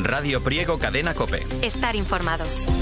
Radio Priego Cadena COPE. Estar informado.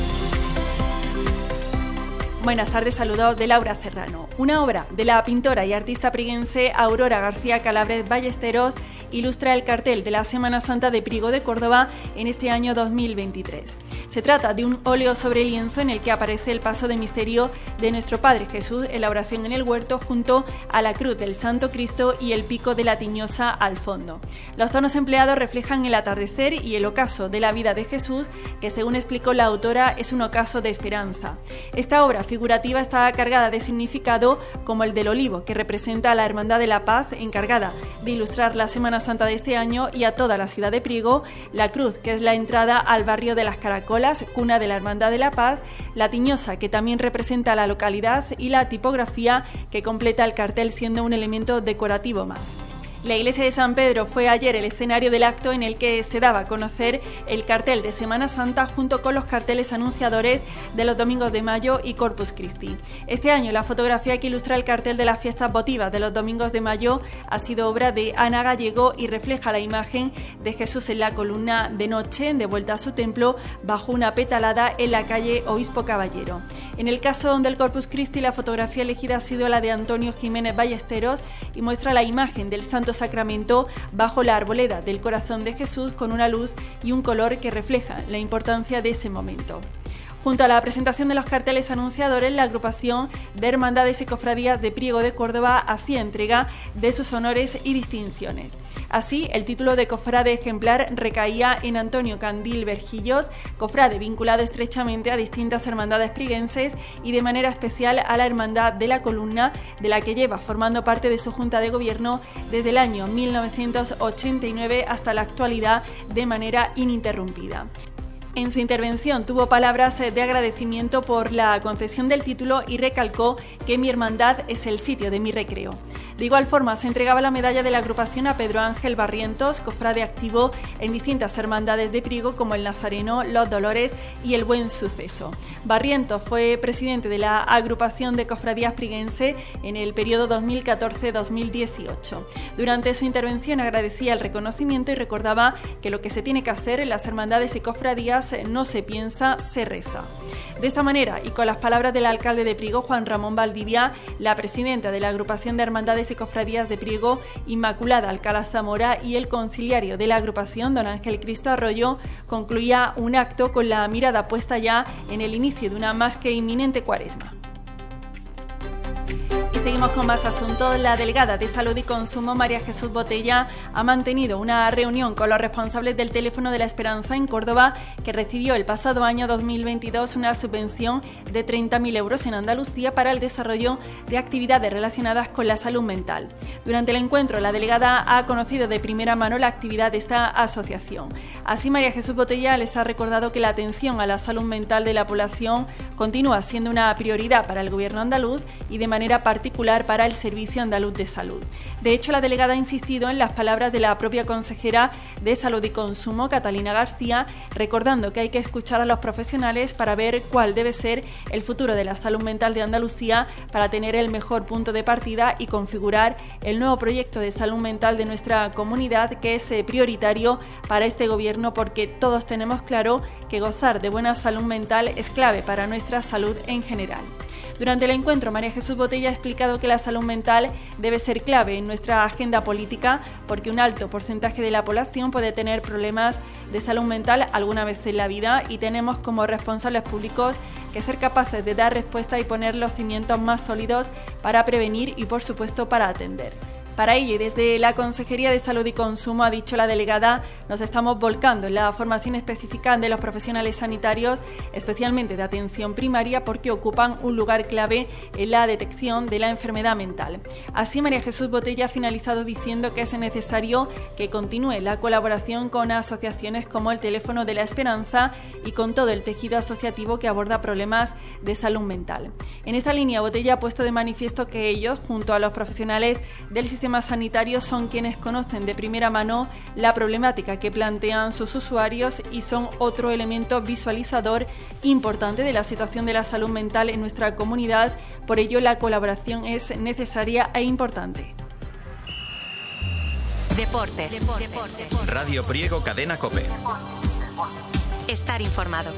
Buenas tardes, saludos de Laura Serrano. Una obra de la pintora y artista prieguense Aurora García Calabres Ballesteros ilustra el cartel de la Semana Santa de Priego de Córdoba en este año 2023. Se trata de un óleo sobre lienzo en el que aparece el paso de misterio de nuestro Padre Jesús en la oración en el huerto junto a la cruz del Santo Cristo y el pico de la Tiñosa al fondo. Los tonos empleados reflejan el atardecer y el ocaso de la vida de Jesús, que según explicó la autora es un ocaso de esperanza. Esta obra figurativa está cargada de significado como el del olivo, que representa a la Hermandad de la Paz, encargada de ilustrar la Semana Santa de este año, y a toda la ciudad de Priego, la cruz, que es la entrada al barrio de las Caracolas, cuna de la Hermandad de la Paz, la Tiñosa, que también representa a la localidad, y la tipografía, que completa el cartel siendo un elemento decorativo más. La iglesia de San Pedro fue ayer el escenario del acto en el que se daba a conocer el cartel de Semana Santa junto con los carteles anunciadores de los Domingos de Mayo y Corpus Christi. Este año la fotografía que ilustra el cartel de las fiestas votivas de los Domingos de Mayo ha sido obra de Ana Gallego y refleja la imagen de Jesús en la columna de noche, de vuelta a su templo, bajo una petalada en la calle Obispo Caballero. En el caso del Corpus Christi, la fotografía elegida ha sido la de Antonio Jiménez Ballesteros y muestra la imagen del Santo Sacramento bajo la arboleda del corazón de Jesús con una luz y un color que refleja la importancia de ese momento. Junto a la presentación de los carteles anunciadores, la agrupación de Hermandades y Cofradías de Priego de Córdoba hacía entrega de sus honores y distinciones. Así, el título de cofrade ejemplar recaía en Antonio Candil Vergillos, cofrade vinculado estrechamente a distintas hermandades prieguenses y de manera especial a la Hermandad de la Columna, de la que lleva formando parte de su Junta de Gobierno desde el año 1989 hasta la actualidad de manera ininterrumpida. En su intervención tuvo palabras de agradecimiento por la concesión del título y recalcó que mi hermandad es el sitio de mi recreo. De igual forma, se entregaba la medalla de la agrupación a Pedro Ángel Barrientos, cofrade activo en distintas hermandades de Priego como el Nazareno, los Dolores y el Buen Suceso. Barrientos fue presidente de la agrupación de cofradías prieguense en el periodo 2014-2018. Durante su intervención agradecía el reconocimiento y recordaba que lo que se tiene que hacer en las hermandades y cofradías no se piensa, se reza. De esta manera, y con las palabras del alcalde de Priego, Juan Ramón Valdivia, la presidenta de la agrupación de hermandades y cofradías de Priego, Inmaculada Alcalá Zamora, y el conciliario de la agrupación, don Ángel Cristo Arroyo, concluía un acto con la mirada puesta ya en el inicio de una más que inminente cuaresma. Seguimos con más asuntos. La delegada de Salud y Consumo, María Jesús Botella, ha mantenido una reunión con los responsables del Teléfono de la Esperanza en Córdoba, que recibió el pasado año 2022 una subvención de 30.000 euros en Andalucía para el desarrollo de actividades relacionadas con la salud mental. Durante el encuentro, la delegada ha conocido de primera mano la actividad de esta asociación. Así, María Jesús Botella les ha recordado que la atención a la salud mental de la población continúa siendo una prioridad para el Gobierno andaluz y de manera particular para el Servicio Andaluz de Salud. De hecho, la delegada ha insistido en las palabras de la propia consejera de Salud y Consumo, Catalina García, recordando que hay que escuchar a los profesionales para ver cuál debe ser el futuro de la salud mental de Andalucía para tener el mejor punto de partida y configurar el nuevo proyecto de salud mental de nuestra comunidad, que es prioritario para este gobierno, porque todos tenemos claro que gozar de buena salud mental es clave para nuestra salud en general. Durante el encuentro, María Jesús Botella ha explicado que la salud mental debe ser clave en nuestra agenda política porque un alto porcentaje de la población puede tener problemas de salud mental alguna vez en la vida y tenemos como responsables públicos que ser capaces de dar respuesta y poner los cimientos más sólidos para prevenir y, por supuesto, para atender. Para ello, y desde la Consejería de Salud y Consumo, ha dicho la delegada, nos estamos volcando en la formación específica de los profesionales sanitarios, especialmente de atención primaria, porque ocupan un lugar clave en la detección de la enfermedad mental. Así, María Jesús Botella ha finalizado diciendo que es necesario que continúe la colaboración con asociaciones como el Teléfono de la Esperanza y con todo el tejido asociativo que aborda problemas de salud mental. En esta línea, Botella ha puesto de manifiesto que ellos, junto a los profesionales del sistema sanitarios, son quienes conocen de primera mano la problemática que plantean sus usuarios y son otro elemento visualizador importante de la situación de la salud mental en nuestra comunidad. Por ello, la colaboración es necesaria e importante. Deportes. Radio Priego Cadena COPE. Estar informado.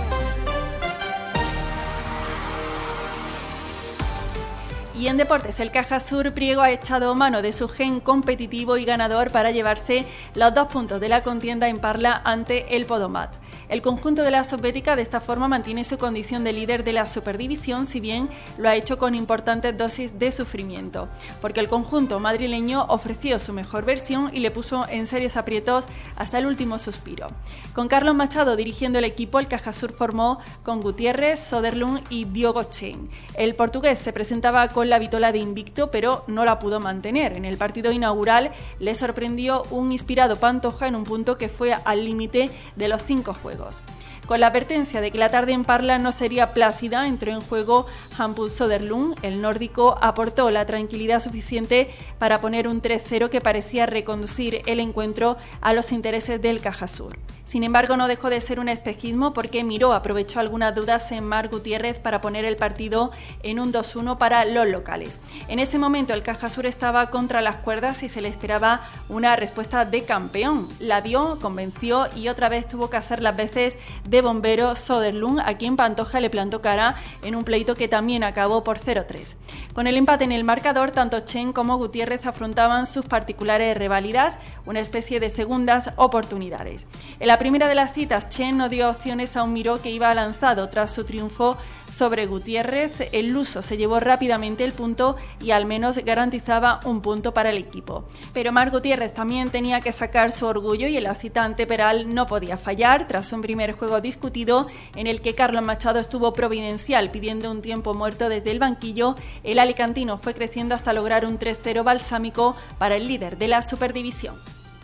Y en deportes, el Cajasur Priego ha echado mano de su gen competitivo y ganador para llevarse los 2 puntos de la contienda en Parla ante el Podomat. El conjunto de la Sobbética de esta forma mantiene su condición de líder de la Superdivisión, si bien lo ha hecho con importantes dosis de sufrimiento, porque el conjunto madrileño ofreció su mejor versión y le puso en serios aprietos hasta el último suspiro. Con Carlos Machado dirigiendo el equipo, el Cajasur formó con Gutiérrez, Soderlund y Diogo Chen. El portugués se presentaba con la vitola de invicto, pero no la pudo mantener. En el partido inaugural le sorprendió un inspirado Pantoja en un punto que fue al límite de los 5 juegos. Con la advertencia de que la tarde en Parla no sería plácida, entró en juego Hampus Soderlund. El nórdico aportó la tranquilidad suficiente para poner un 3-0 que parecía reconducir el encuentro a los intereses del Cajasur. Sin embargo, no dejó de ser un espejismo porque Miró aprovechó algunas dudas en Marc Gutiérrez para poner el partido en un 2-1 para los locales. En ese momento el Cajasur estaba contra las cuerdas y se le esperaba una respuesta de campeón. La dio, convenció y otra vez tuvo que hacer las veces de bombero Soderlund, a quien Pantoja le plantó cara en un pleito que también acabó por 0-3. Con el empate en el marcador, tanto Chen como Gutiérrez afrontaban sus particulares reválidas, una especie de segundas oportunidades. En la primera de las citas, Chen no dio opciones a un Miró que iba lanzado. Tras su triunfo sobre Gutiérrez, el luso se llevó rápidamente el punto y al menos garantizaba un punto para el equipo. Pero Marc Gutiérrez también tenía que sacar su orgullo y en la cita ante Peral no podía fallar. Tras un primer juego discutido en el que Carlos Machado estuvo providencial pidiendo un tiempo muerto desde el banquillo, el alicantino fue creciendo hasta lograr un 3-0 balsámico para el líder de la Superdivisión.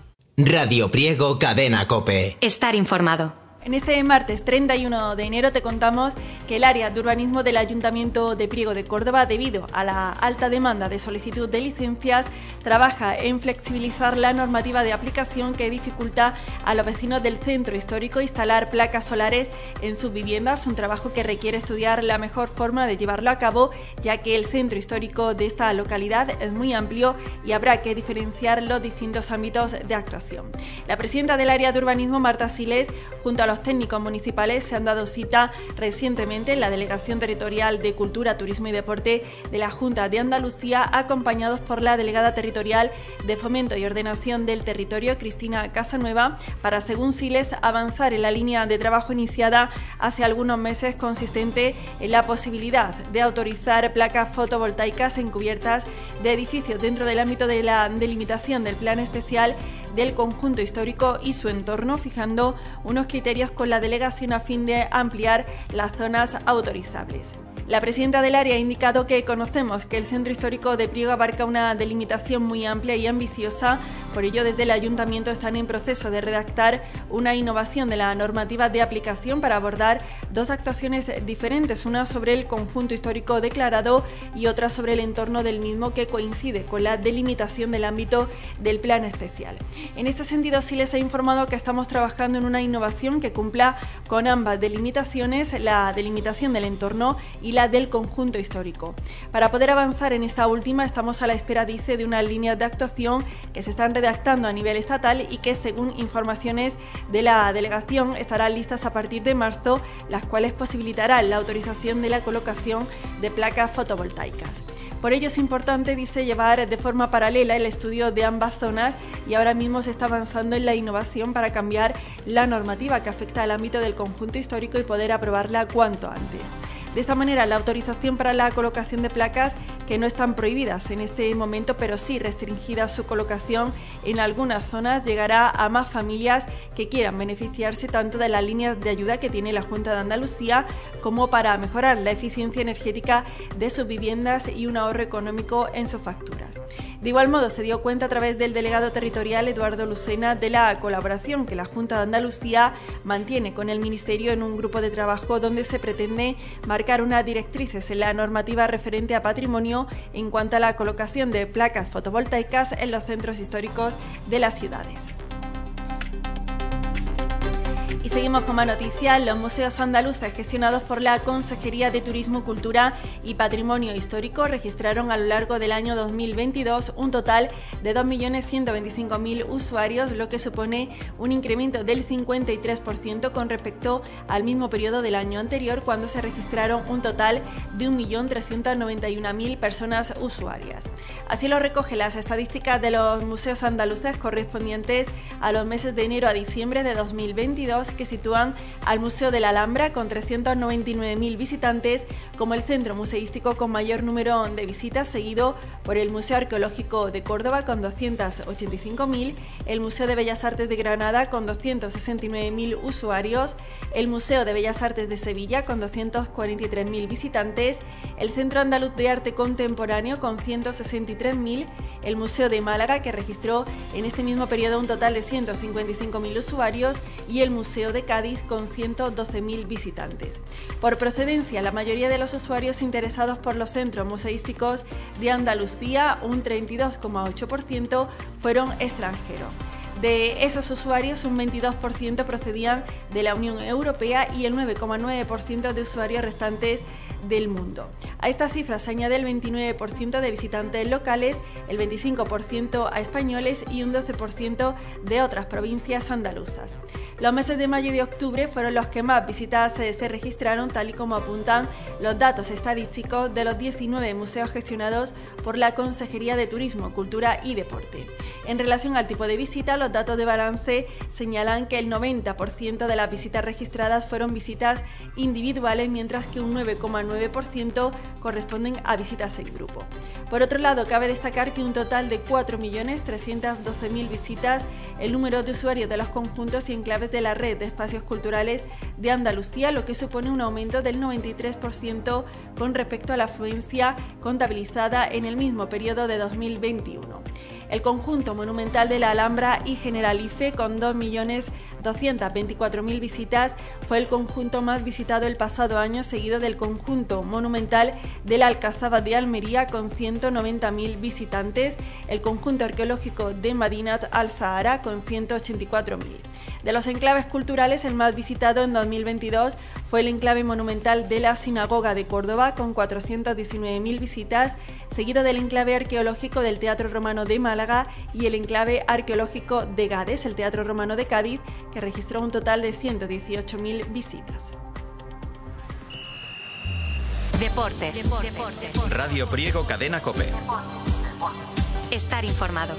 Radio Priego, Cadena COPE. Estar informado. En este martes 31 de enero te contamos que el área de urbanismo del Ayuntamiento de Priego de Córdoba, debido a la alta demanda de solicitud de licencias, trabaja en flexibilizar la normativa de aplicación que dificulta a los vecinos del centro histórico instalar placas solares en sus viviendas, un trabajo que requiere estudiar la mejor forma de llevarlo a cabo, ya que el centro histórico de esta localidad es muy amplio y habrá que diferenciar los distintos ámbitos de actuación. La presidenta del área de urbanismo, Marta Siles, junto a los técnicos municipales se han dado cita recientemente en la Delegación Territorial de Cultura, Turismo y Deporte de la Junta de Andalucía, acompañados por la Delegada Territorial de Fomento y Ordenación del Territorio, Cristina Casanueva, para, según Siles, avanzar en la línea de trabajo iniciada hace algunos meses, consistente en la posibilidad de autorizar placas fotovoltaicas en cubiertas de edificios dentro del ámbito de la delimitación del plan especial del conjunto histórico y su entorno, fijando unos criterios con la delegación a fin de ampliar las zonas autorizables. La presidenta del área ha indicado que conocemos que el centro histórico de Priego abarca una delimitación muy amplia y ambiciosa, por ello desde el ayuntamiento están en proceso de redactar una innovación de la normativa de aplicación para abordar 2 actuaciones diferentes, una sobre el conjunto histórico declarado y otra sobre el entorno del mismo, que coincide con la delimitación del ámbito del plan especial. En este sentido, sí les he informado que estamos trabajando en una innovación que cumpla con ambas delimitaciones, la delimitación del entorno y la del conjunto histórico. Para poder avanzar en esta última, estamos a la espera, dice, de unas líneas de actuación que se están redactando a nivel estatal y que, según informaciones de la delegación, estarán listas a partir de marzo, las cuales posibilitarán la autorización de la colocación de placas fotovoltaicas. Por ello es importante, dice, llevar de forma paralela el estudio de ambas zonas y ahora mismo se está avanzando en la innovación para cambiar la normativa que afecta al ámbito del conjunto histórico y poder aprobarla cuanto antes. De esta manera, la autorización para la colocación de placas, que no están prohibidas en este momento, pero sí restringida su colocación en algunas zonas, llegará a más familias que quieran beneficiarse tanto de las líneas de ayuda que tiene la Junta de Andalucía como para mejorar la eficiencia energética de sus viviendas y un ahorro económico en sus facturas. De igual modo, se dio cuenta a través del delegado territorial Eduardo Lucena de la colaboración que la Junta de Andalucía mantiene con el Ministerio en un grupo de trabajo donde se pretende marcar unas directrices en la normativa referente a patrimonio en cuanto a la colocación de placas fotovoltaicas en los centros históricos de las ciudades. Y seguimos con más noticias. Los museos andaluces gestionados por la Consejería de Turismo, Cultura y Patrimonio Histórico registraron a lo largo del año 2022 un total de 2.125.000 usuarios, lo que supone un incremento del 53% con respecto al mismo periodo del año anterior, cuando se registraron un total de 1.391.000 personas usuarias. Así lo recoge las estadísticas de los museos andaluces correspondientes a los meses de enero a diciembre de 2022, que sitúan al Museo de la Alhambra con 399.000 visitantes como el centro museístico con mayor número de visitas, seguido por el Museo Arqueológico de Córdoba con 285.000, el Museo de Bellas Artes de Granada con 269.000 usuarios, el Museo de Bellas Artes de Sevilla con 243.000 visitantes, el Centro Andaluz de Arte Contemporáneo con 163.000, el Museo de Málaga, que registró en este mismo periodo un total de 155.000 usuarios, y el Museo de Cádiz con 112.000 visitantes. Por procedencia, la mayoría de los usuarios interesados por los centros museísticos de Andalucía, un 32,8%, fueron extranjeros. De esos usuarios, un 22% procedían de la Unión Europea y el 9,9% de usuarios restantes del mundo. A esta cifra se añade el 29% de visitantes locales, el 25% a españoles y un 12% de otras provincias andaluzas. Los meses de mayo y de octubre fueron los que más visitas se registraron, tal y como apuntan los datos estadísticos de los 19 museos gestionados por la Consejería de Turismo, Cultura y Deporte. En relación al tipo de visita, los datos de balance señalan que el 90% de las visitas registradas fueron visitas individuales, mientras que un 9,9% corresponden a visitas en grupo. Por otro lado, cabe destacar que un total de 4.312.000 visitas, el número de usuarios de los conjuntos y enclaves de la red de espacios culturales de Andalucía, lo que supone un aumento del 93% con respecto a la afluencia contabilizada en el mismo periodo de 2021. El conjunto monumental de la Alhambra y Generalife, con 2.224.000 visitas, fue el conjunto más visitado el pasado año, seguido del conjunto monumental de la Alcazaba de Almería con 190.000 visitantes, el conjunto arqueológico de Madinat al-Sahara con 184.000. De los enclaves culturales, el más visitado en 2022 fue el enclave monumental de la Sinagoga de Córdoba con 419.000 visitas, seguido del enclave arqueológico del Teatro Romano de Málaga y el enclave arqueológico de Gades, el Teatro Romano de Cádiz, que registró un total de 118.000 visitas. Deportes. Radio Priego, Cadena COPE. Estar informado.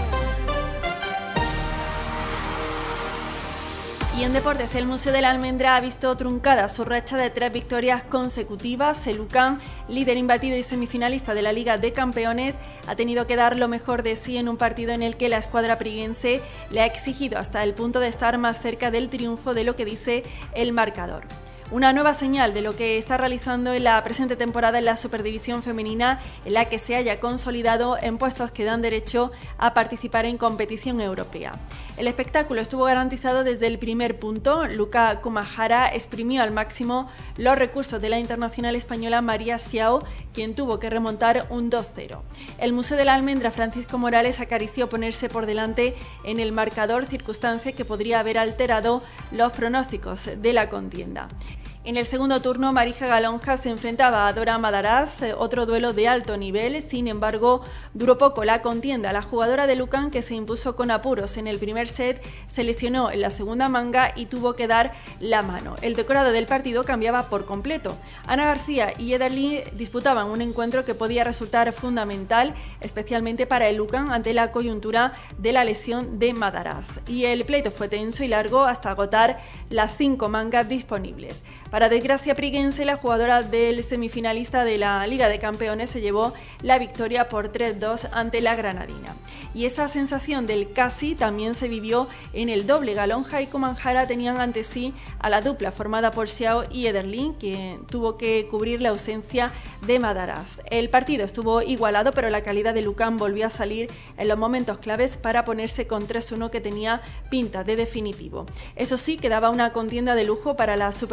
Y en deportes, el Museo de la Almendra ha visto truncada su racha de 3 victorias consecutivas. El UCAM, líder imbatido y semifinalista de la Liga de Campeones, ha tenido que dar lo mejor de sí en un partido en el que la escuadra priguense le ha exigido hasta el punto de estar más cerca del triunfo de lo que dice el marcador. Una nueva señal de lo que está realizando en la presente temporada en la Superdivisión Femenina, en la que se haya consolidado en puestos que dan derecho a participar en competición europea. El espectáculo estuvo garantizado desde el primer punto. Luca Kumahara exprimió al máximo los recursos de la internacional española María Xiao, quien tuvo que remontar un 2-0. El Museo de la Almendra Francisco Morales acarició ponerse por delante en el marcador, circunstancia que podría haber alterado los pronósticos de la contienda. En el segundo turno, Marija Galonja se enfrentaba a Dora Madaraz, otro duelo de alto nivel. Sin embargo, duró poco la contienda. La jugadora de Lucan, que se impuso con apuros en el primer set, se lesionó en la segunda manga y tuvo que dar la mano. El decorado del partido cambiaba por completo. Ana García y Ederly disputaban un encuentro que podía resultar fundamental, especialmente para el Lucan, ante la coyuntura de la lesión de Madaraz. Y el pleito fue tenso y largo hasta agotar las 5 mangas disponibles. Para desgracia priguense, la jugadora del semifinalista de la Liga de Campeones se llevó la victoria por 3-2 ante la granadina. Y esa sensación del casi también se vivió en el doble. Galonja y Kumanjara tenían ante sí a la dupla formada por Xiao y Ederlin, que tuvo que cubrir la ausencia de Madaraz. El partido estuvo igualado, pero la calidad de Lucan volvió a salir en los momentos claves para ponerse con 3-1, que tenía pinta de definitivo. Eso sí, quedaba una contienda de lujo para la Superdivisión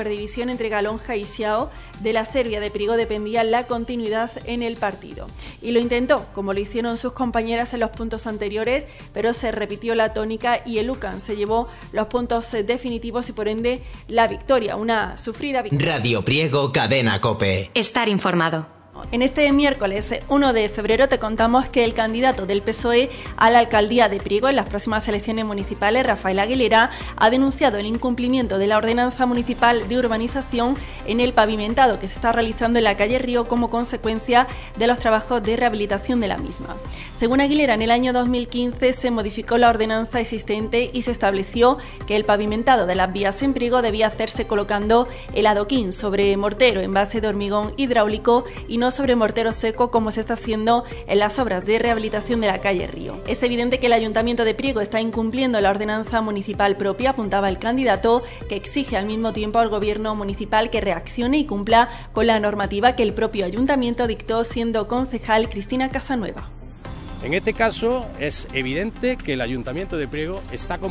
discusión entre Galonja y Xiao de la Serbia de Priego dependía la continuidad en el partido. Y lo intentó, como lo hicieron sus compañeras en los puntos anteriores, pero se repitió la tónica y el UCAN se llevó los puntos definitivos y por ende la victoria, una sufrida victoria. Radio Priego, Cadena COPE. Estar informado. En este miércoles 1 de febrero te contamos que el candidato del PSOE a la alcaldía de Priego en las próximas elecciones municipales, Rafael Aguilera, ha denunciado el incumplimiento de la ordenanza municipal de urbanización en el pavimentado que se está realizando en la calle Río como consecuencia de los trabajos de rehabilitación de la misma. Según Aguilera, en el año 2015 se modificó la ordenanza existente y se estableció que el pavimentado de las vías en Priego debía hacerse colocando el adoquín sobre mortero en base de hormigón hidráulico y no sobre mortero seco como se está haciendo en las obras de rehabilitación de la calle Río. Es evidente que el Ayuntamiento de Priego está incumpliendo la ordenanza municipal propia, apuntaba el candidato, que exige al mismo tiempo al gobierno municipal que reaccione y cumpla con la normativa que el propio Ayuntamiento dictó siendo concejal Cristina Casanueva. En este caso es evidente que el Ayuntamiento de Priego está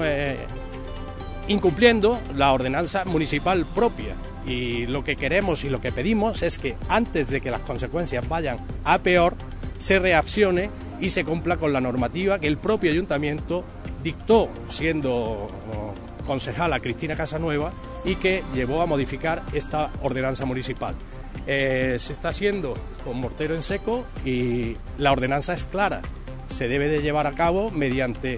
incumpliendo la ordenanza municipal propia. Y lo que queremos y lo que pedimos es que antes de que las consecuencias vayan a peor, se reaccione y se cumpla con la normativa que el propio ayuntamiento dictó siendo concejala Cristina Casanueva y que llevó a modificar esta ordenanza municipal. Se está haciendo con mortero en seco y la ordenanza es clara. Se debe de llevar a cabo mediante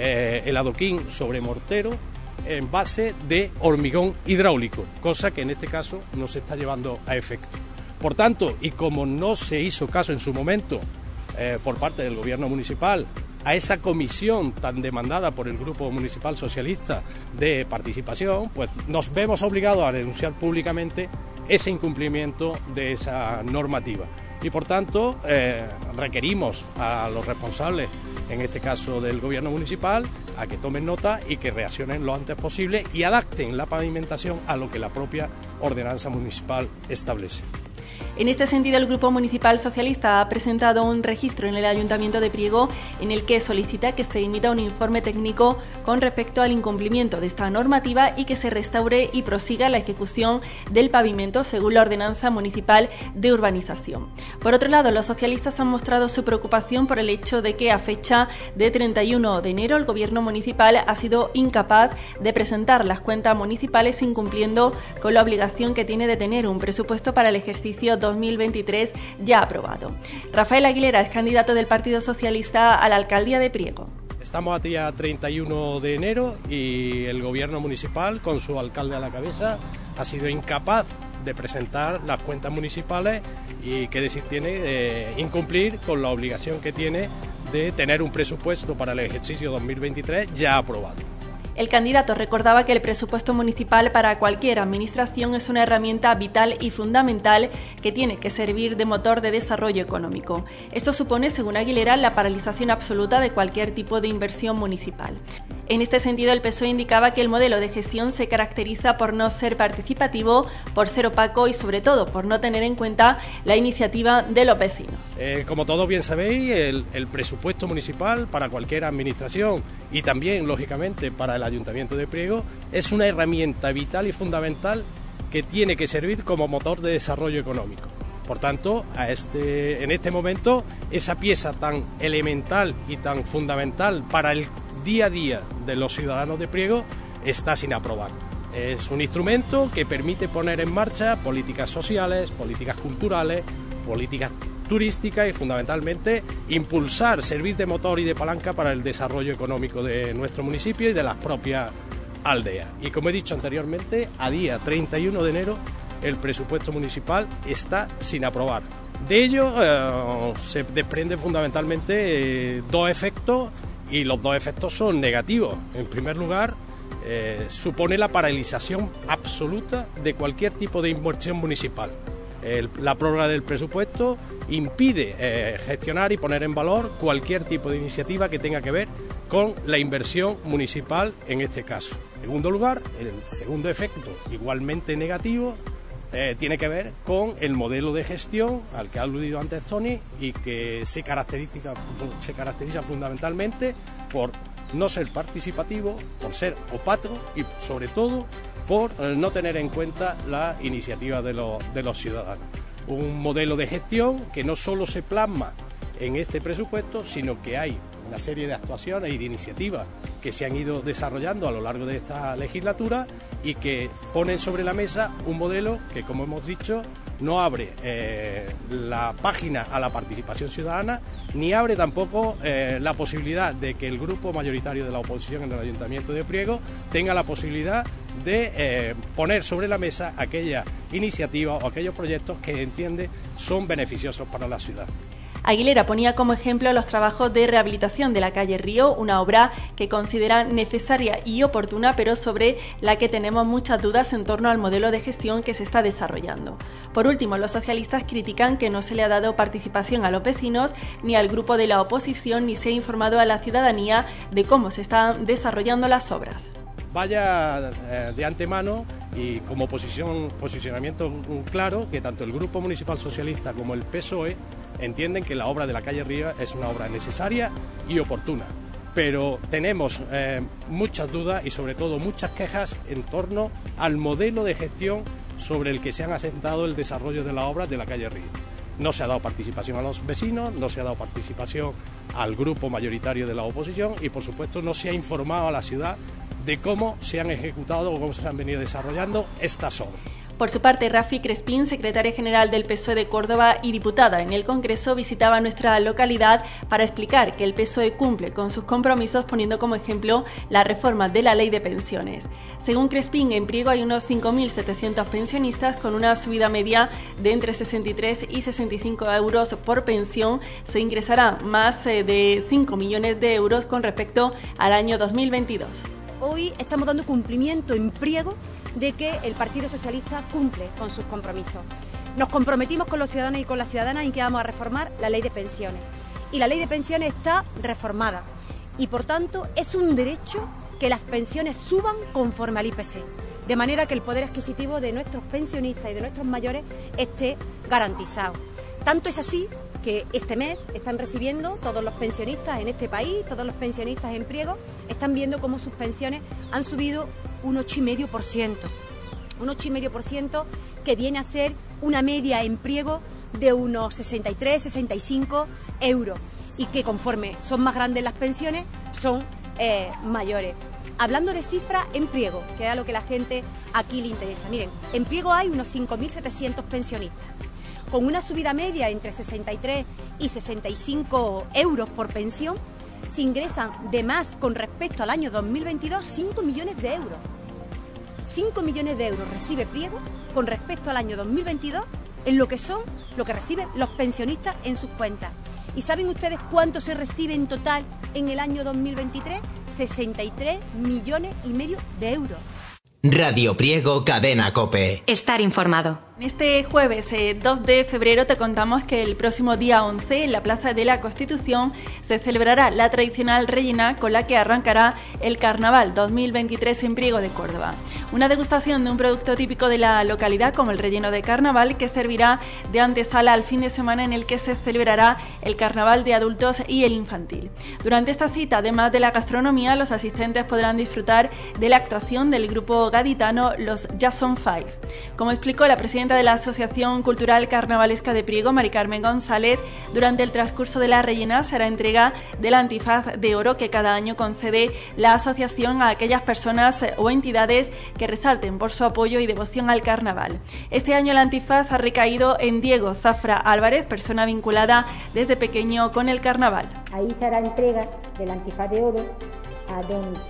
el adoquín sobre mortero en base de hormigón hidráulico, cosa que en este caso no se está llevando a efecto. Por tanto, y como no se hizo caso en su momento por parte del gobierno municipal a esa comisión tan demandada por el Grupo Municipal Socialista de participación, pues nos vemos obligados a denunciar públicamente ese incumplimiento de esa normativa. Y por tanto, requerimos a los responsables, en este caso del gobierno municipal, a que tomen nota y que reaccionen lo antes posible y adapten la pavimentación a lo que la propia ordenanza municipal establece. En este sentido, el Grupo Municipal Socialista ha presentado un registro en el Ayuntamiento de Priego en el que solicita que se emita un informe técnico con respecto al incumplimiento de esta normativa y que se restaure y prosiga la ejecución del pavimento según la Ordenanza Municipal de Urbanización. Por otro lado, los socialistas han mostrado su preocupación por el hecho de que a fecha de 31 de enero el Gobierno municipal ha sido incapaz de presentar las cuentas municipales incumpliendo con la obligación que tiene de tener un presupuesto para el ejercicio 2023 ya aprobado. Rafael Aguilera es candidato del Partido Socialista a la alcaldía de Priego. Estamos a día 31 de enero y el gobierno municipal, con su alcalde a la cabeza, ha sido incapaz de presentar las cuentas municipales y qué decir tiene de incumplir con la obligación que tiene de tener un presupuesto para el ejercicio 2023 ya aprobado. El candidato recordaba que el presupuesto municipal para cualquier administración es una herramienta vital y fundamental que tiene que servir de motor de desarrollo económico. Esto supone, según Aguilera, la paralización absoluta de cualquier tipo de inversión municipal. En este sentido, el PSOE indicaba que el modelo de gestión se caracteriza por no ser participativo, por ser opaco y, sobre todo, por no tener en cuenta la iniciativa de los vecinos. Como todos bien sabéis, el presupuesto municipal para cualquier administración y también, lógicamente, para el Ayuntamiento de Priego es una herramienta vital y fundamental que tiene que servir como motor de desarrollo económico. Por tanto, en este momento, esa pieza tan elemental y tan fundamental para el día a día de los ciudadanos de Priego está sin aprobar. Es un instrumento que permite poner en marcha políticas sociales, políticas culturales, políticas turísticas y fundamentalmente impulsar, servir de motor y de palanca para el desarrollo económico de nuestro municipio y de las propias aldeas. Y como he dicho anteriormente, a día 31 de enero el presupuesto municipal está sin aprobar. De ello se desprenden fundamentalmente dos efectos y los dos efectos son negativos. En primer lugar, supone la paralización absoluta de cualquier tipo de inversión municipal. La prórroga del presupuesto impide gestionar y poner en valor cualquier tipo de iniciativa que tenga que ver con la inversión municipal en este caso. En segundo lugar, el segundo efecto, igualmente negativo, tiene que ver con el modelo de gestión al que ha aludido antes Tony y que se caracteriza fundamentalmente por no ser participativo, por ser opaco y sobre todo por no tener en cuenta la iniciativa de los ciudadanos. Un modelo de gestión que no solo se plasma en este presupuesto, sino que hay una serie de actuaciones y de iniciativas que se han ido desarrollando a lo largo de esta legislatura y que ponen sobre la mesa un modelo que, como hemos dicho, no abre la página a la participación ciudadana, ni abre tampoco la posibilidad de que el grupo mayoritario de la oposición en el Ayuntamiento de Priego tenga la posibilidad de poner sobre la mesa aquellas iniciativas o aquellos proyectos que entiende son beneficiosos para la ciudad. Aguilera ponía como ejemplo los trabajos de rehabilitación de la calle Río, una obra que considera necesaria y oportuna, pero sobre la que tenemos muchas dudas en torno al modelo de gestión que se está desarrollando. Por último, los socialistas critican que no se le ha dado participación a los vecinos ni al grupo de la oposición, ni se ha informado a la ciudadanía de cómo se están desarrollando las obras. Vaya de antemano y como posicionamiento claro que tanto el Grupo Municipal Socialista como el PSOE entienden que la obra de la calle Río es una obra necesaria y oportuna. Pero tenemos muchas dudas y sobre todo muchas quejas en torno al modelo de gestión sobre el que se han asentado el desarrollo de la obra de la calle Río. No se ha dado participación a los vecinos, no se ha dado participación al grupo mayoritario de la oposición y por supuesto no se ha informado a la ciudad de cómo se han ejecutado o cómo se han venido desarrollando estas obras. Por su parte, Rafi Crespín, secretaria general del PSOE de Córdoba y diputada en el Congreso, visitaba nuestra localidad para explicar que el PSOE cumple con sus compromisos, poniendo como ejemplo la reforma de la ley de pensiones. Según Crespín, en Priego hay unos 5.700 pensionistas con una subida media de entre 63 y 65 euros por pensión. Se ingresará más de 5 millones de euros con respecto al año 2022. Hoy estamos dando cumplimiento en Priego de que el Partido Socialista cumple con sus compromisos. Nos comprometimos con los ciudadanos y con las ciudadanas en que vamos a reformar la ley de pensiones. Y la ley de pensiones está reformada. Y por tanto es un derecho que las pensiones suban conforme al IPC. De manera que el poder adquisitivo de nuestros pensionistas y de nuestros mayores esté garantizado. Tanto es así que este mes están recibiendo todos los pensionistas en este país, todos los pensionistas en Priego, están viendo cómo sus pensiones han subido un 8,5%. Un 8,5% que viene a ser una media en Priego de unos 63, 65 euros y que conforme son más grandes las pensiones son mayores. Hablando de cifras en Priego, que es a lo que la gente aquí le interesa. Miren, en Priego hay unos 5.700 pensionistas, con una subida media entre 63 y 65 euros por pensión. Se ingresan de más con respecto al año 2022 5 millones de euros. 5 millones de euros recibe Priego con respecto al año 2022 en lo que reciben los pensionistas en sus cuentas. ¿Y saben ustedes cuánto se recibe en total en el año 2023? 63,5 millones de euros. Radio Priego, Cadena COPE. Estar informado. Este jueves 2 de febrero te contamos que el próximo día 11 en la Plaza de la Constitución se celebrará la tradicional rellena con la que arrancará el Carnaval 2023 en Priego de Córdoba. Una degustación de un producto típico de la localidad como el relleno de carnaval que servirá de antesala al fin de semana en el que se celebrará el Carnaval de adultos y el infantil. Durante esta cita, además de la gastronomía, los asistentes podrán disfrutar de la actuación del grupo gaditano Los Jason Five. Como explicó la presidenta de la Asociación Cultural Carnavalesca de Priego, Mari Carmen González, durante el transcurso de la rellena será entrega del antifaz de oro que cada año concede la asociación a aquellas personas o entidades que resalten por su apoyo y devoción al carnaval. Este año el antifaz ha recaído en Diego Zafra Álvarez, persona vinculada desde pequeño con el carnaval. Ahí se hará entrega del antifaz de oro a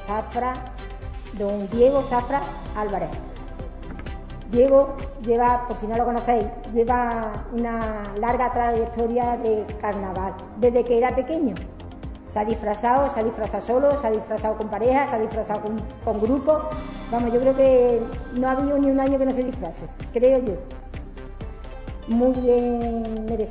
don Diego Zafra Álvarez. Diego lleva, por si no lo conocéis, lleva una larga trayectoria de carnaval, desde que era pequeño. Se ha disfrazado solo, se ha disfrazado con parejas, se ha disfrazado con grupos. Vamos, yo creo que no ha habido ni un año que no se disfrace, creo yo. Muy bien merecido.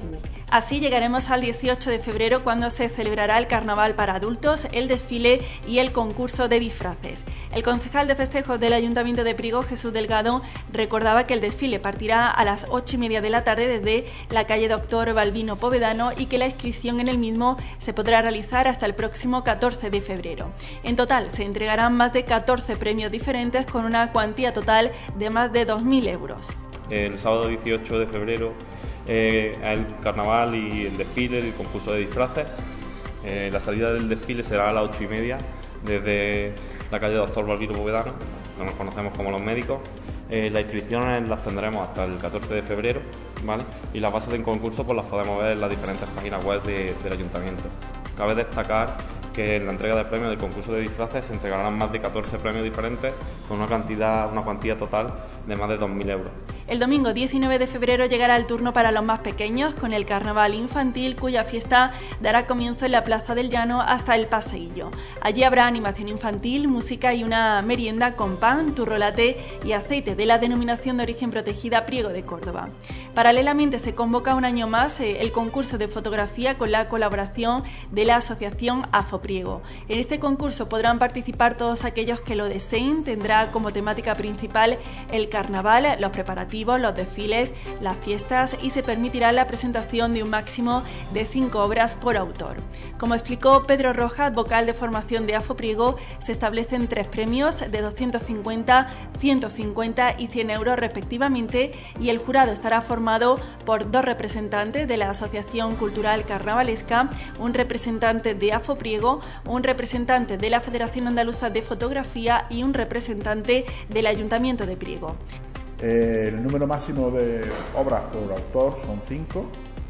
Así llegaremos al 18 de febrero, cuando se celebrará el carnaval para adultos, el desfile y el concurso de disfraces. El concejal de festejos del Ayuntamiento de Priego, Jesús Delgado, recordaba que el desfile partirá a las 8:30 de la tarde desde la calle Doctor Balbino Povedano y que la inscripción en el mismo se podrá realizar hasta el próximo 14 de febrero. En total se entregarán más de 14 premios diferentes con una cuantía total de más de 2.000 euros. El sábado 18 de febrero el carnaval y el desfile, el concurso de disfraces. La salida del desfile será a las 8:30 desde la calle Doctor Balbino Povedano, que nos conocemos como Los Médicos. Las inscripciones las tendremos hasta el 14 de febrero, ¿vale? Y las bases del concurso pues las podemos ver en las diferentes páginas web del Ayuntamiento. Cabe destacar que en la entrega de premios del concurso de disfraces se entregarán más de 14 premios diferentes con una cuantía total de más de 2.000 euros. El domingo 19 de febrero llegará el turno para los más pequeños con el carnaval infantil, cuya fiesta dará comienzo en la Plaza del Llano hasta el Paseillo. Allí habrá animación infantil, música y una merienda con pan, turrolate y aceite de la denominación de origen protegida Priego de Córdoba. Paralelamente se convoca un año más el concurso de fotografía con la colaboración de la asociación AFOPriego. En este concurso podrán participar todos aquellos que lo deseen. Tendrá como temática principal el carnaval, los preparativos, los desfiles, las fiestas y se permitirá la presentación de un máximo de 5 obras por autor. Como explicó Pedro Rojas, vocal de formación de AFOPriego, se establecen 3 premios de 250, 150 y 100 euros respectivamente y el jurado estará formado por 2 representantes de la Asociación Cultural Carnavalesca, un representante de AFOPriego, un representante de la Federación Andaluza de Fotografía y un representante del Ayuntamiento de Priego. El número máximo de obras por autor son 5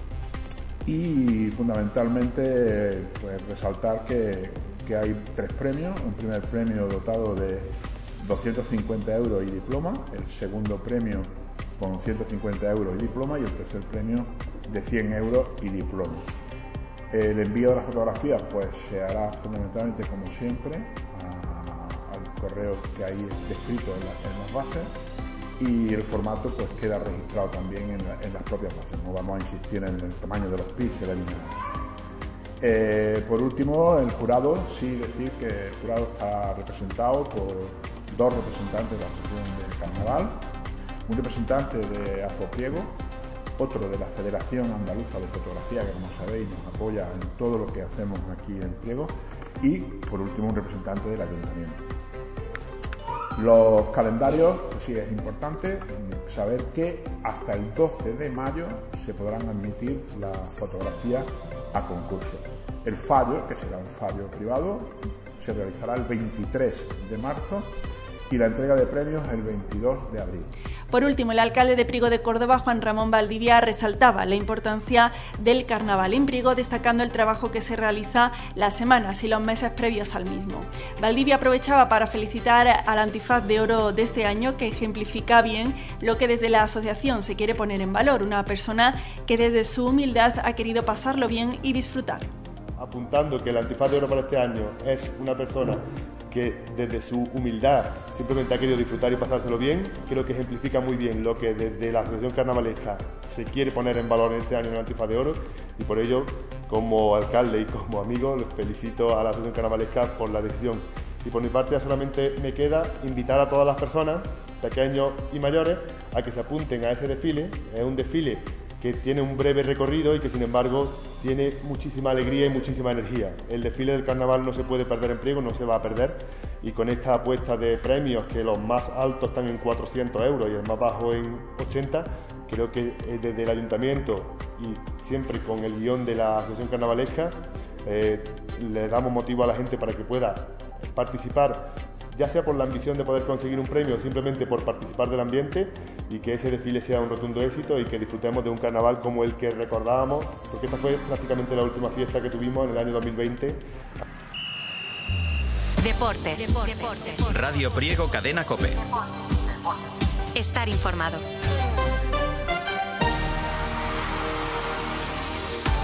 y fundamentalmente pues, resaltar que hay 3 premios. Un primer premio dotado de 250 euros y diploma, el segundo premio con 150 euros y diploma y el tercer premio de 100 euros y diploma. El envío de las fotografías pues se hará fundamentalmente como siempre al correo que hay descrito en las bases. Y el formato pues queda registrado también en las propias bases. No vamos a insistir en el tamaño de los píxeles ni nada. Por último, el jurado, sí decir que el jurado está representado por 2 representantes de la Asociación de Carnaval, un representante de AFOPriego, otro de la Federación Andaluza de Fotografía, que como sabéis nos apoya en todo lo que hacemos aquí en Priego, y por último un representante del Ayuntamiento. Los calendarios, pues sí, es importante saber que hasta el 12 de mayo se podrán admitir las fotografías a concurso. El fallo, que será un fallo privado, se realizará el 23 de marzo y la entrega de premios el 22 de abril. Por último, el alcalde de Priego de Córdoba, Juan Ramón Valdivia, resaltaba la importancia del carnaval en Priego, destacando el trabajo que se realiza las semanas y los meses previos al mismo. Valdivia aprovechaba para felicitar al antifaz de oro de este año, que ejemplifica bien lo que desde la asociación se quiere poner en valor, una persona que desde su humildad ha querido pasarlo bien y disfrutar. Apuntando que el antifaz de oro para este año es una persona que desde su humildad simplemente ha querido disfrutar y pasárselo bien, creo que ejemplifica muy bien lo que desde la Asociación Carnavalesca se quiere poner en valor en este año en el Antifaz de Oro, y por ello, como alcalde y como amigo, les felicito a la Asociación Carnavalesca por la decisión. Y por mi parte ya solamente me queda invitar a todas las personas, pequeños y mayores, a que se apunten a ese desfile. Es un desfile que tiene un breve recorrido y que sin embargo tiene muchísima alegría y muchísima energía. El desfile del carnaval no se puede perder en Priego, no se va a perder, y con esta apuesta de premios, que los más altos están en 400 euros y el más bajo en 80, creo que desde el ayuntamiento y siempre con el guión de la Asociación Carnavalesca le damos motivo a la gente para que pueda participar, ya sea por la ambición de poder conseguir un premio o simplemente por participar del ambiente, y que ese desfile sea un rotundo éxito y que disfrutemos de un carnaval como el que recordábamos, porque esta fue prácticamente la última fiesta que tuvimos en el año 2020. Deportes. Radio Priego, Cadena COPE. Estar informado.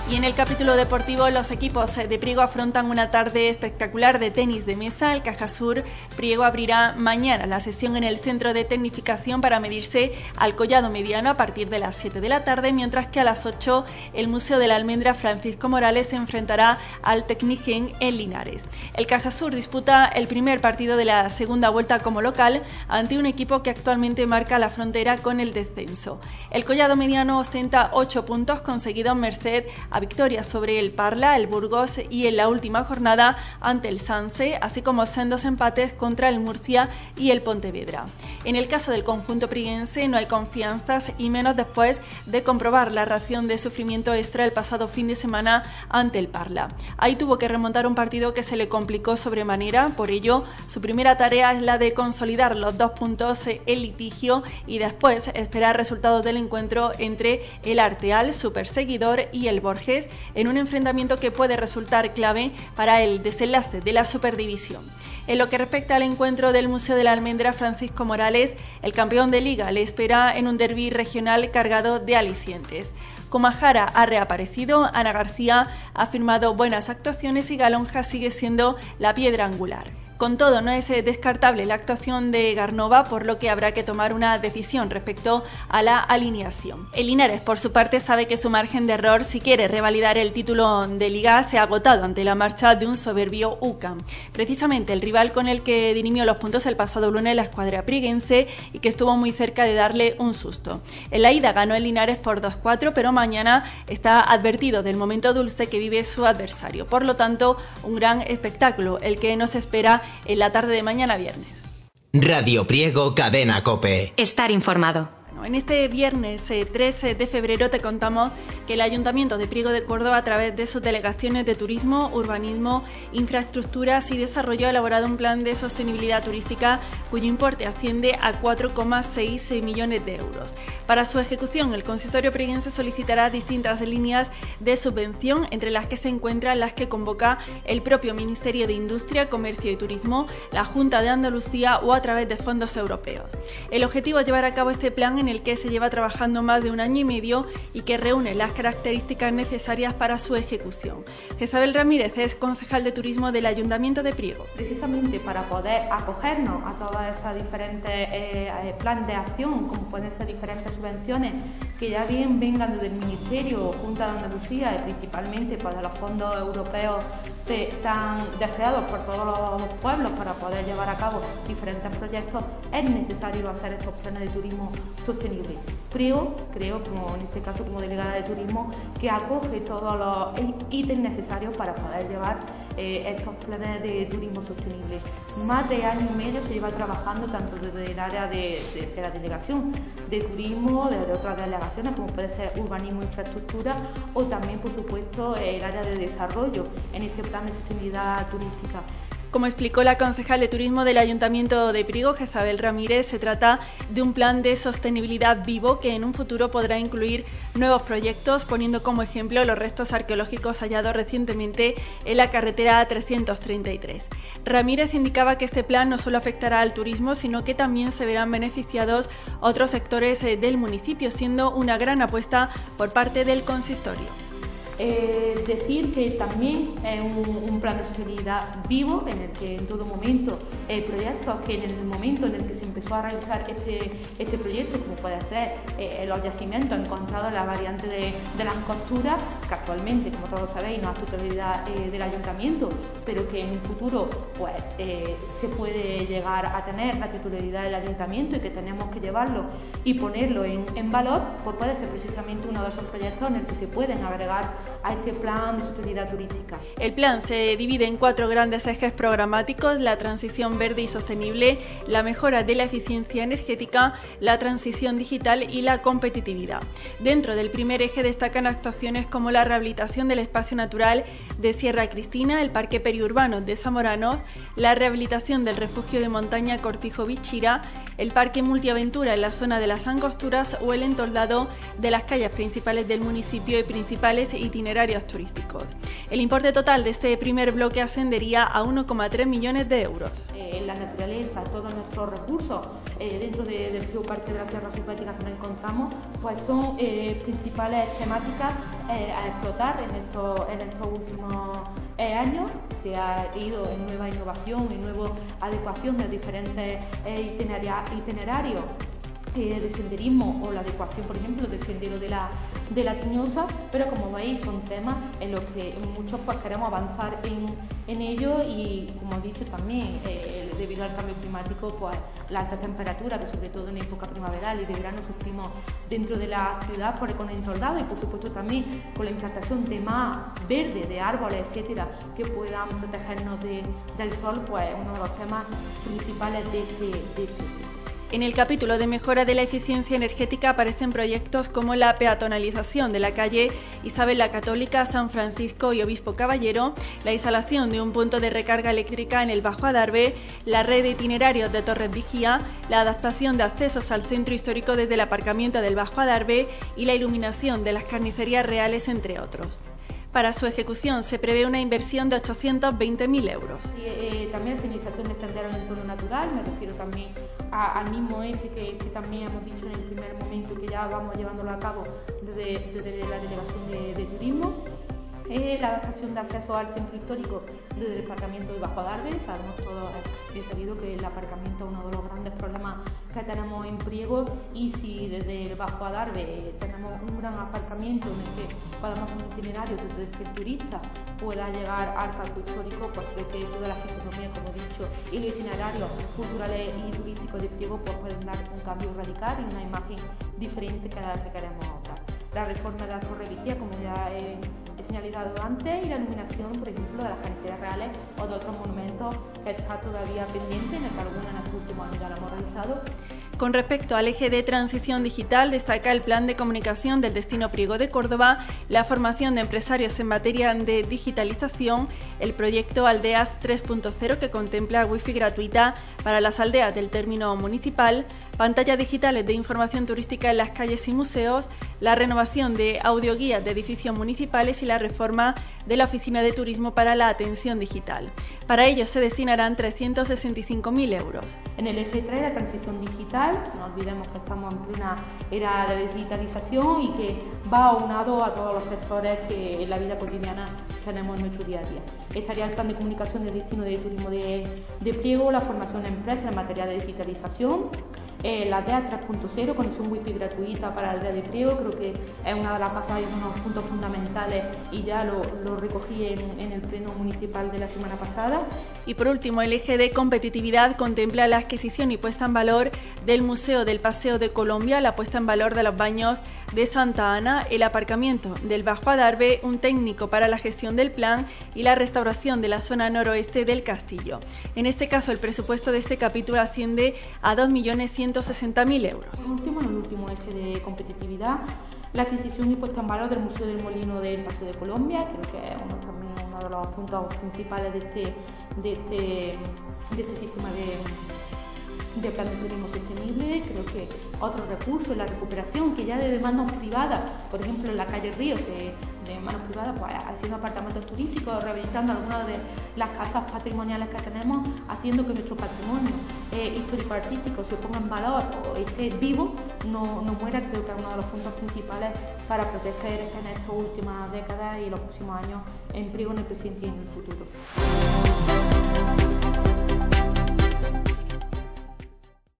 Y en el capítulo deportivo, los equipos de Priego afrontan una tarde espectacular de tenis de mesa. El Cajasur Priego abrirá mañana la sesión en el centro de tecnificación para medirse al Collado Mediano a partir de las 7 de la tarde, mientras que a las 8 el Museo de la Almendra Francisco Morales se enfrentará al Technigen en Linares. El Cajasur disputa el primer partido de la segunda vuelta como local ante un equipo que actualmente marca la frontera con el descenso. El Collado Mediano ostenta 8 puntos conseguidos merced a victorias sobre el Parla, el Burgos y en la última jornada ante el Sanse, así como sendos empates contra el Murcia y el Pontevedra. En el caso del conjunto priguense no hay confianzas y menos después de comprobar la ración de sufrimiento extra el pasado fin de semana ante el Parla. Ahí tuvo que remontar un partido que se le complicó sobremanera, por ello su primera tarea es la de consolidar los 2 puntos en litigio y después esperar resultados del encuentro entre el Arteal, su perseguidor, y el Borges, en un enfrentamiento que puede resultar clave para el desenlace de la Superdivisión. En lo que respecta al encuentro del Museo de la Almendra Francisco Morales, el campeón de Liga le espera en un derbi regional cargado de alicientes. Comajara ha reaparecido, Ana García ha firmado buenas actuaciones y Galonja sigue siendo la piedra angular. Con todo, no es descartable la actuación de Garnova, por lo que habrá que tomar una decisión respecto a la alineación. El Linares, por su parte, sabe que su margen de error, si quiere revalidar el título de Liga, se ha agotado ante la marcha de un soberbio UCAM. Precisamente el rival con el que dirimió los puntos el pasado lunes la escuadra priguense y que estuvo muy cerca de darle un susto. En la ida ganó el Linares por 2-4, pero mañana está advertido del momento dulce que vive su adversario. Por lo tanto, un gran espectáculo el que nos espera en la tarde de mañana viernes. Radio Priego, Cadena COPE. Estar informado. En este viernes 13 de febrero te contamos que el Ayuntamiento de Priego de Córdoba, a través de sus delegaciones de Turismo, Urbanismo, Infraestructuras y Desarrollo, ha elaborado un plan de sostenibilidad turística cuyo importe asciende a 4,6 millones de euros. Para su ejecución, el consistorio prieguense solicitará distintas líneas de subvención, entre las que se encuentran las que convoca el propio Ministerio de Industria, Comercio y Turismo, la Junta de Andalucía o a través de fondos europeos. El objetivo es llevar a cabo este plan en el que se lleva trabajando más de 1 año y medio y que reúne las características necesarias para su ejecución. Jezabel Ramírez es concejal de Turismo del Ayuntamiento de Priego. Precisamente para poder acogernos a todas esas diferentes planes de acción, como pueden ser diferentes subvenciones que ya bien vengan desde el Ministerio o Junta de Andalucía y principalmente pues, de los fondos europeos tan deseados por todos los pueblos para poder llevar a cabo diferentes proyectos, es necesario hacer estos planes de turismo sostenible. Creo, como en este caso como delegada de turismo, que acoge todos los ítems necesarios para poder llevar estos planes de turismo sostenible. Más de año y medio se lleva trabajando tanto desde el área de la delegación de turismo, desde otras delegaciones como puede ser urbanismo e infraestructura o también por supuesto el área de desarrollo en este plan de sostenibilidad turística. Como explicó la concejal de Turismo del Ayuntamiento de Priego, Jezabel Ramírez, se trata de un plan de sostenibilidad vivo que en un futuro podrá incluir nuevos proyectos, poniendo como ejemplo los restos arqueológicos hallados recientemente en la carretera 333. Ramírez indicaba que este plan no solo afectará al turismo, sino que también se verán beneficiados otros sectores del municipio, siendo una gran apuesta por parte del consistorio. Decir que también es un plan de sostenibilidad vivo en el que en todo momento proyectos que en el momento en el que se empezó a realizar este proyecto, como puede ser los yacimientos encontrados en la variante de las costuras, que actualmente, como todos sabéis, no es titularidad del ayuntamiento, pero que en un futuro pues, se puede llegar a tener la titularidad del ayuntamiento y que tenemos que llevarlo y ponerlo en valor, pues puede ser precisamente uno de esos proyectos en el que se pueden agregar a este plan de sostenibilidad turística. El plan se divide en 4 grandes ejes programáticos: la transición verde y sostenible, la mejora de la eficiencia energética, la transición digital y la competitividad. Dentro del primer eje destacan actuaciones como la rehabilitación del espacio natural de Sierra Cristina, el parque periurbano de Zamoranos, la rehabilitación del refugio de montaña Cortijo Bichira, el parque multiaventura en la zona de las Angosturas o el entoldado de las calles principales del municipio y principales itinerarios turísticos. El importe total de este primer bloque ascendería a 1,3 millones de euros. La naturaleza, todos nuestros recursos dentro del geoparque de la Sierra Subbética que nos encontramos, pues son principales temáticas a explotar en estos últimos años. Se ha ido en nueva innovación y nueva adecuación de diferentes itinerarios de senderismo o la adecuación, por ejemplo, del sendero de la Tiñosa, pero como veis son temas en los que muchos pues queremos avanzar en ello y, como he dicho también, debido al cambio climático, pues la alta temperatura, que sobre todo en época primaveral y de verano sufrimos dentro de la ciudad por el entoldado y por supuesto también con la implantación de más verde, de árboles, etcétera, que puedan protegernos del sol, pues uno de los temas principales de este. En el capítulo de mejora de la eficiencia energética aparecen proyectos como la peatonalización de la calle Isabel la Católica, San Francisco y Obispo Caballero, la instalación de un punto de recarga eléctrica en el Bajo Adarve, la red de itinerarios de Torres Vigía, la adaptación de accesos al centro histórico desde el aparcamiento del Bajo Adarve y la iluminación de las carnicerías reales, entre otros. Para su ejecución se prevé una inversión de 820.000 euros. También la señalización de senderos en el entorno natural, me refiero también al mismo eje que también hemos dicho en el primer momento y que ya vamos llevándolo a cabo desde la Delegación de Turismo. La adaptación de acceso al centro histórico desde el aparcamiento de Bajo Adarve. Sabemos todos, bien sabido, que el aparcamiento es uno de los grandes problemas que tenemos en Priego, y si desde el Bajo Adarve tenemos un gran aparcamiento en el que podamos hacer un itinerario desde que el turista pueda llegar al parque histórico, pues creo que toda la fisonomía, como he dicho, y los itinerarios culturales y turísticos de Priego pues pueden dar un cambio radical y una imagen diferente que la que queremos dar. La reforma de la Torre Vigía, como ya he señalizado antes, y la iluminación, por ejemplo, de las carnicerías reales o de otros monumentos que está todavía pendiente, en el que algunos en los últimos años ya lo hemos realizado. Con respecto al eje de transición digital, destaca el plan de comunicación del Destino Priego de Córdoba, la formación de empresarios en materia de digitalización, el proyecto Aldeas 3.0 que contempla wifi gratuita para las aldeas del término municipal, pantallas digitales de información turística en las calles y museos, la renovación de audioguías de edificios municipales y la reforma de la Oficina de Turismo para la atención digital. Para ello se destinarán 365.000 euros. En el eje 3, la transición digital, no olvidemos que estamos en plena era de digitalización y que va aunado a todos los sectores que en la vida cotidiana tenemos en nuestro día a día. Estaría el plan de comunicación del Destino de Turismo de Priego, la formación de empresas en materia de digitalización, la Aldeas 3.0, conexión wifi gratuita para la aldea de Priego, creo que es una de las pasadas y unos puntos fundamentales y ya lo recogí en el pleno municipal de la semana pasada. Y por último, el eje de competitividad contempla la adquisición y puesta en valor del Museo del Paseo de Colombia, la puesta en valor de los baños de Santa Ana, el aparcamiento del Bajo Adarve, un técnico para la gestión del plan y la restauración de la zona noroeste del castillo. En este caso, el presupuesto de este capítulo asciende a 2.160.000 euros. Por último, en el último eje de competitividad, la adquisición y puesta en valor del Museo del Molino del Paseo de Colombia, creo que es uno de los puntos principales de este sistema de plan de turismo sostenible. Creo que otros recursos, la recuperación que ya de manos privadas, por ejemplo en la calle Ríos, de manos privadas, pues haciendo apartamentos turísticos, rehabilitando algunas de las casas patrimoniales que tenemos, haciendo que nuestro patrimonio histórico-artístico se ponga en valor o esté vivo, no muera. Creo que es uno de los puntos principales para proteger en estas últimas décadas y los próximos años en Priego, en el presente y en el futuro.